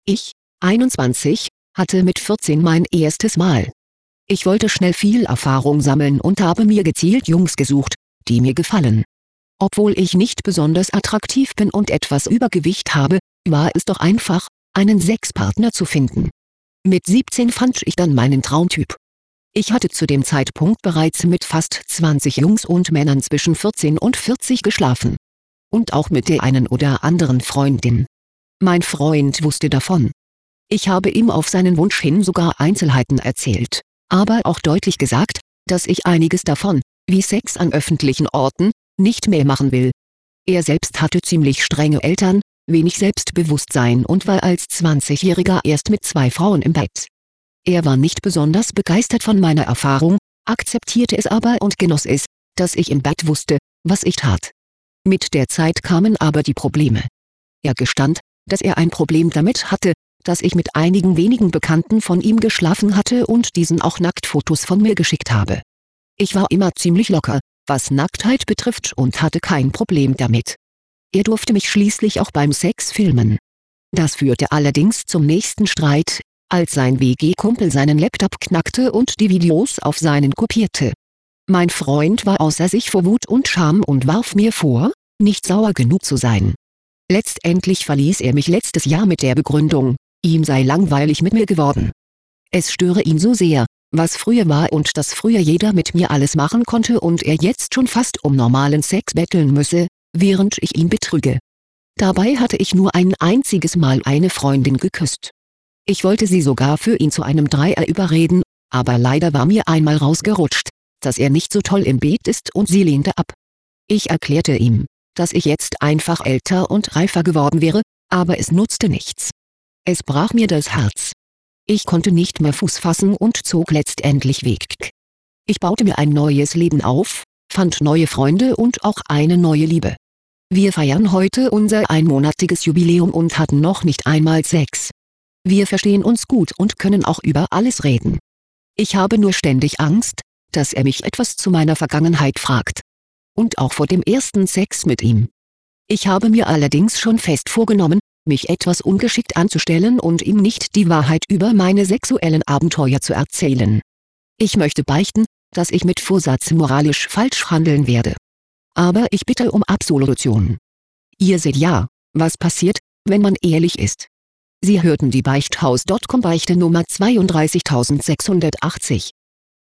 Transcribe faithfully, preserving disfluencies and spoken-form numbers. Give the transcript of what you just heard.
Ich, einundzwanzig, hatte mit vierzehn mein erstes Mal. Ich wollte schnell viel Erfahrung sammeln und habe mir gezielt Jungs gesucht, die mir gefallen. Obwohl ich nicht besonders attraktiv bin und etwas Übergewicht habe, war es doch einfach, einen Sexpartner zu finden. Mit siebzehn fand ich dann meinen Traumtyp. Ich hatte zu dem Zeitpunkt bereits mit fast zwanzig Jungs und Männern zwischen vierzehn und vierzig geschlafen. Und auch mit der einen oder anderen Freundin. Mein Freund wusste davon. Ich habe ihm auf seinen Wunsch hin sogar Einzelheiten erzählt, aber auch deutlich gesagt, dass ich einiges davon, wie Sex an öffentlichen Orten, nicht mehr machen will. Er selbst hatte ziemlich strenge Eltern, wenig Selbstbewusstsein und war als zwanzigjähriger erst mit zwei Frauen im Bett. Er war nicht besonders begeistert von meiner Erfahrung, akzeptierte es aber und genoss es, dass ich im Bett wusste, was ich tat. Mit der Zeit kamen aber die Probleme. Er gestand, dass er ein Problem damit hatte, dass ich mit einigen wenigen Bekannten von ihm geschlafen hatte und diesen auch Nacktfotos von mir geschickt habe. Ich war immer ziemlich locker, was Nacktheit betrifft, und hatte kein Problem damit. Er durfte mich schließlich auch beim Sex filmen. Das führte allerdings zum nächsten Streit, als sein W G-Kumpel seinen Laptop knackte und die Videos auf seinen kopierte. Mein Freund war außer sich vor Wut und Scham und warf mir vor, nicht sauer genug zu sein. Letztendlich verließ er mich letztes Jahr mit der Begründung, ihm sei langweilig mit mir geworden. Es störe ihn so sehr, was früher war und dass früher jeder mit mir alles machen konnte und er jetzt schon fast um normalen Sex betteln müsse, während ich ihn betrüge. Dabei hatte ich nur ein einziges Mal eine Freundin geküsst. Ich wollte sie sogar für ihn zu einem Dreier überreden, aber leider war mir einmal rausgerutscht, dass er nicht so toll im Bett ist und sie lehnte ab. Ich erklärte ihm, dass ich jetzt einfach älter und reifer geworden wäre, aber es nutzte nichts. Es brach mir das Herz. Ich konnte nicht mehr Fuß fassen und zog letztendlich weg. Ich baute mir ein neues Leben auf, fand neue Freunde und auch eine neue Liebe. Wir feiern heute unser einmonatiges Jubiläum und hatten noch nicht einmal Sex. Wir verstehen uns gut und können auch über alles reden. Ich habe nur ständig Angst, dass er mich etwas zu meiner Vergangenheit fragt. Und auch vor dem ersten Sex mit ihm. Ich habe mir allerdings schon fest vorgenommen, mich etwas ungeschickt anzustellen und ihm nicht die Wahrheit über meine sexuellen Abenteuer zu erzählen. Ich möchte beichten, dass ich mit Vorsatz moralisch falsch handeln werde. Aber ich bitte um Absolution. Ihr seht ja, was passiert, wenn man ehrlich ist. Sie hörten die Beichthaus Punkt com Beichte Nummer zweiunddreißigtausendsechshundertachtzig.